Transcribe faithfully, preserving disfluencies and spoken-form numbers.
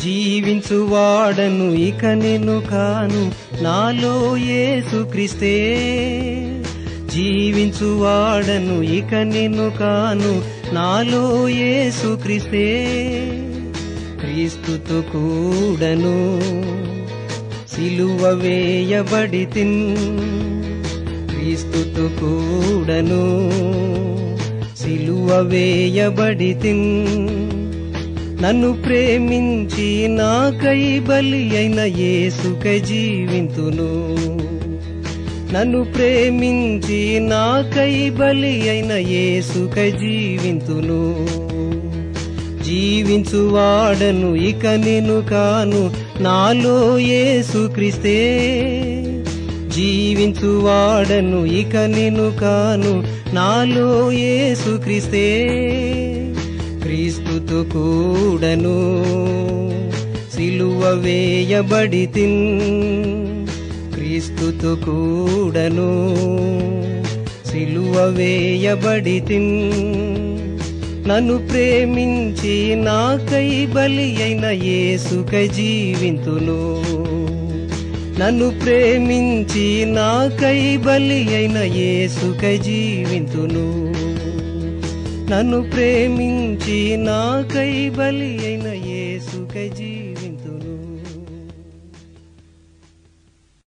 జీవించువాడను ఇక నేను కాను, నాలో యేసుక్రీస్తే. జీవించువాడను ఇక నేను కాను, నాలో యేసుక్రీస్తే. క్రీస్తుతో కూడను సిలువ వేయబడితిన్, క్రీస్తుతో కూడను సిలువ వేయబడితిన్. నన్ను ప్రేమించి నాకై బలి అయిన యేసుకై జీవింతును. నన్ను ప్రేమించి నాకై బలి అయిన యేసుకై జీవింతును. జీవించువాడను ఇక నేను కాను, నాలో యేసుక్రీస్తే. జీవించువాడను ఇక నేను కాను, నాలో యేసుక్రీస్తే. క్రీస్తుతో కూడను సిలువ వేయబడితిన్, క్రీస్తుతో కూడను సిలువ వేయబడితిన్. నన్ను ప్రేమించి నాకై బలి అయిన యేసుకై జీవింతును. నన్ను ప్రేమించి నాకై బలి అయిన యేసుకై జీవింతును. నన్ను ప్రేమించి నాకై బలి అయిన యేసుకై జీవింతును.